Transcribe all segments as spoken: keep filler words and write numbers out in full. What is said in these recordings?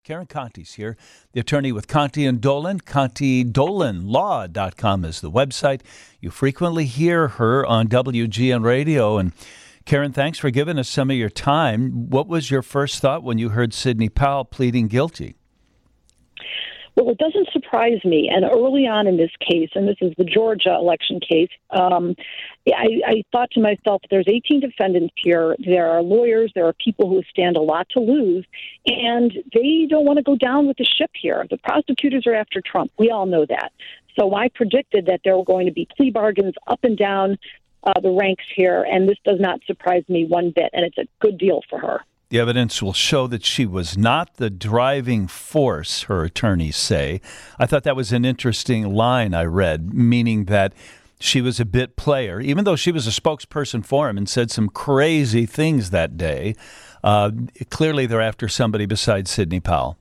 Karen Conte's here, the attorney with Conte and Dolan. Conte Dolan Law dot com is the website. You frequently hear her on W G N Radio. And Karen, thanks for giving us some of your time. What was your first thought when you heard Sidney Powell pleading guilty? Well, it doesn't surprise me. And early on in this case, and this is the Georgia election case, um, I, I thought to myself, there's eighteen defendants here. There are lawyers. There are people who stand a lot to lose. And they don't want to go down with the ship here. The prosecutors are after Trump. We all know that. So I predicted that there were going to be plea bargains up and down uh, the ranks here. And this does not surprise me one bit. And it's a good deal for her. The evidence will show that she was not the driving force, her attorneys say. I thought that was an interesting line I read, meaning that she was a bit player, even though she was a spokesperson for him and said some crazy things that day. Uh, clearly, they're after somebody besides Sidney Powell.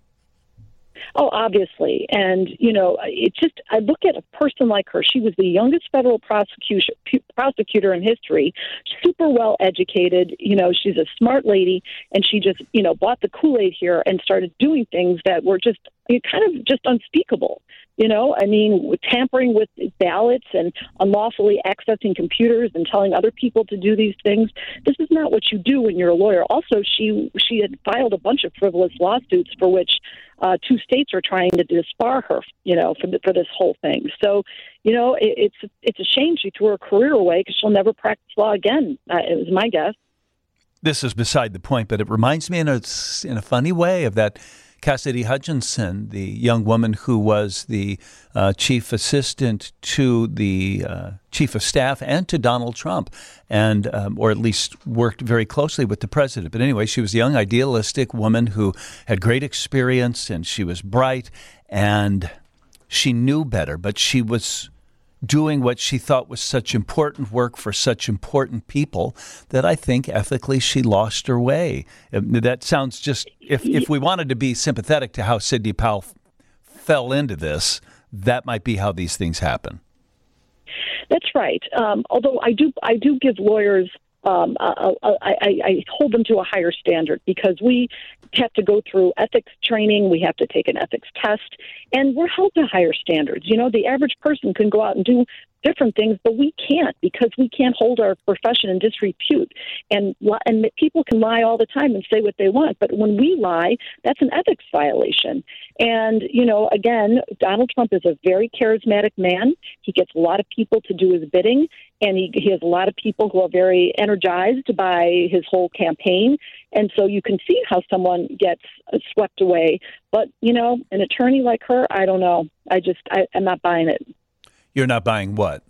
Oh, obviously. And, you know, it just, I look at a person like her. She was the youngest federal prosecution, prosecutor in history, super well educated. You know, she's a smart lady, and she just, you know, bought the Kool-Aid here and started doing things that were just kind of just unspeakable. You know, I mean, tampering with ballots and unlawfully accessing computers and telling other people to do these things. This is not what you do when you're a lawyer. Also, she she had filed a bunch of frivolous lawsuits for which uh, two states are trying to disbar her, you know, for the, for this whole thing. So, you know, it, it's it's a shame she threw her career away because she'll never practice law again. Uh, it was my guess. This is beside the point, but it reminds me in a in a funny way of that Cassidy Hutchinson, the young woman who was the uh, chief assistant to the uh, chief of staff and to Donald Trump, and um, or at least worked very closely with the president. But anyway, she was a young, idealistic woman who had great experience, and she was bright, and she knew better, but she was doing what she thought was such important work for such important people that I think ethically she lost her way. That sounds just, if, if we wanted to be sympathetic to how Sidney Powell f- fell into this, that might be how these things happen. That's right. Um, although I do, I do give lawyers, um, I, I, I hold them to a higher standard because we have to go through ethics training. We have to take an ethics test, and we're held to higher standards. You know, the average person can go out and do different things, but we can't because we can't hold our profession in disrepute. And and people can lie all the time and say what they want, but when we lie, that's an ethics violation. And, you know, again, Donald Trump is a very charismatic man. He gets a lot of people to do his bidding, and he, he has a lot of people who are very energized by his whole campaign. And so you can see how someone gets swept away. But, you know, an attorney like her, I don't know. I just, I, I'm not buying it. You're not buying what?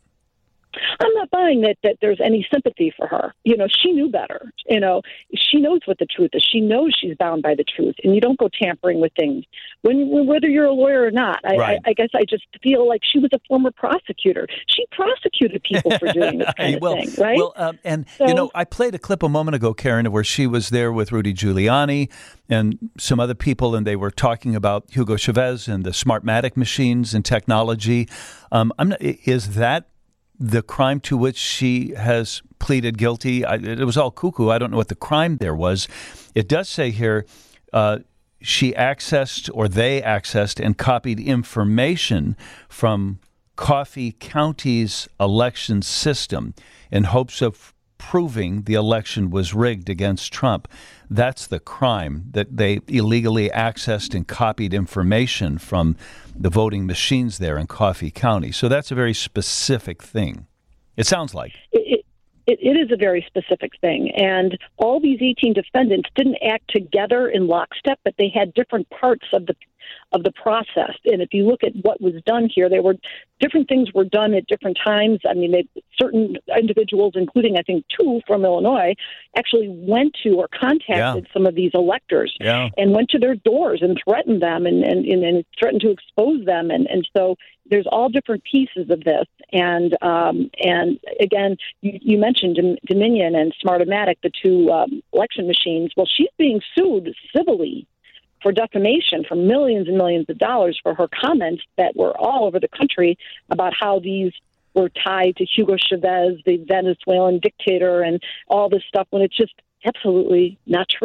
I'm not buying that, that there's any sympathy for her. You know, she knew better. You know, she knows what the truth is. She knows she's bound by the truth, and you don't go tampering with things. When, whether you're a lawyer or not, I, right. I, I guess I just feel like she was a former prosecutor. She prosecuted people for doing this kind well, of thing, right? Well, um, and, so, you know, I played a clip a moment ago, Karen, where she was there with Rudy Giuliani and some other people, and they were talking about Hugo Chavez and the Smartmatic machines and technology. Um, I'm not, is that the crime to which she has pleaded guilty? I, it was all cuckoo. I don't know what the crime there was. It does say here uh, she accessed or they accessed and copied information from Coffee County's election system in hopes of proving the election was rigged against Trump. That's the crime, that they illegally accessed and copied information from the voting machines there in Coffee County. So that's a very specific thing. It sounds like. It, it, it is a very specific thing. And all these eighteen defendants didn't act together in lockstep, but they had different parts of the of the process. And if you look at what was done here, there were different things were done at different times. I mean, they, certain individuals, including I think two from Illinois, actually went to or contacted yeah. some of these electors yeah. and went to their doors and threatened them and, and, and threatened to expose them. And, and so there's all different pieces of this. And um, and again, you, you mentioned Dominion and Smartmatic, the two um, election machines. Well, she's being sued civilly for defamation for millions and millions of dollars for her comments that were all over the country about how these were tied to Hugo Chavez, the Venezuelan dictator, and all this stuff when it's just absolutely not true.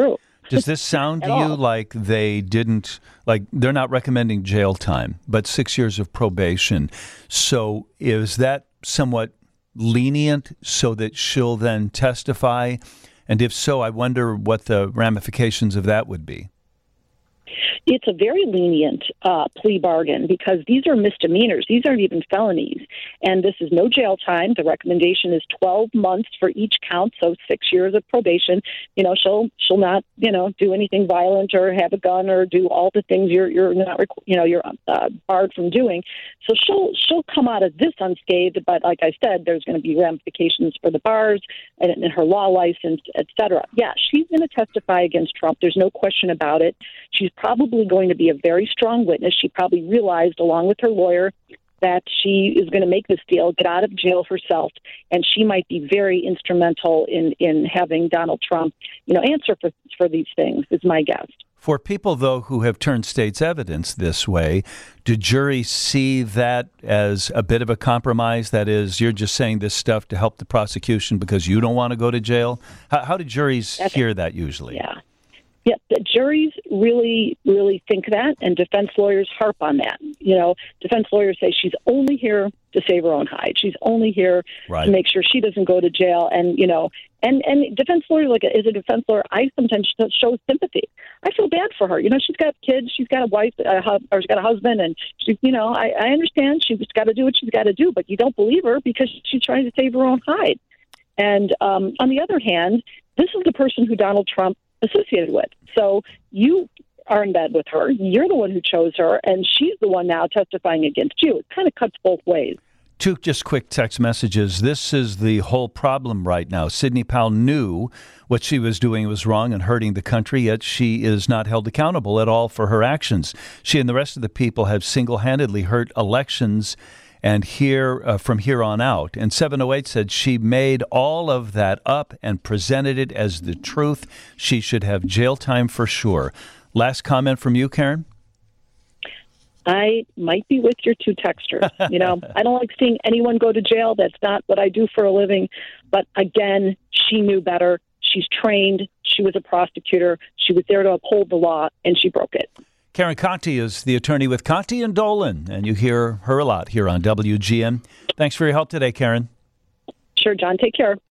Does this sound to you all. like they didn't, like they're not recommending jail time, but six years of probation? So is that somewhat lenient so that she'll then testify? And if so, I wonder what the ramifications of that would be. It's a very lenient uh, plea bargain because these are misdemeanors. These aren't even felonies. And this is no jail time. The recommendation is twelve months for each count, so six years of probation. You know, she'll she'll not, you know, do anything violent or have a gun or do all the things you're you're not, you know, you're uh, barred from doing. So she'll she'll come out of this unscathed. But like I said, there's going to be ramifications for the bars and, and her law license, et cetera. Yeah, she's going to testify against Trump. There's no question about it. She's probably going to be a very strong witness. She probably realized, along with her lawyer, that she is going to make this deal, get out of jail herself, and she might be very instrumental in, in having Donald Trump, you know, answer for, for these things, is my guess. For people, though, who have turned state's evidence this way, do juries see that as a bit of a compromise? That is, you're just saying this stuff to help the prosecution because you don't want to go to jail? How, how do juries That's, hear that usually? Yeah. Yeah, the juries really, really think that, and defense lawyers harp on that. You know, defense lawyers say she's only here to save her own hide. She's only here right. to make sure she doesn't go to jail. And, you know, and, and defense lawyers, like as a defense lawyer, I sometimes show sympathy. I feel bad for her. You know, she's got kids, she's got a wife, uh, or she's got a husband, and she's, you know, I, I understand she's got to do what she's got to do, but you don't believe her because she's trying to save her own hide. And um, on the other hand, this is the person who Donald Trump associated with. So you are in bed with her. You're the one who chose her, and she's the one now testifying against you. It kind of cuts both ways. Two just quick text messages. This is the whole problem right now. Sidney Powell knew what she was doing was wrong and hurting the country, yet she is not held accountable at all for her actions. She and the rest of the people have single-handedly hurt elections and here uh, from here on out. And seven oh eight said she made all of that up and presented it as the truth. She should have jail time for sure. Last comment from you, Karen? I might be with your two texters. You know, I don't like seeing anyone go to jail. That's not what I do for a living. But again, she knew better. She's trained. She was a prosecutor. She was there to uphold the law, and she broke it. Karen Conti is the attorney with Conti and Dolan, and you hear her a lot here on W G N. Thanks for your help today, Karen. Sure, John. Take care.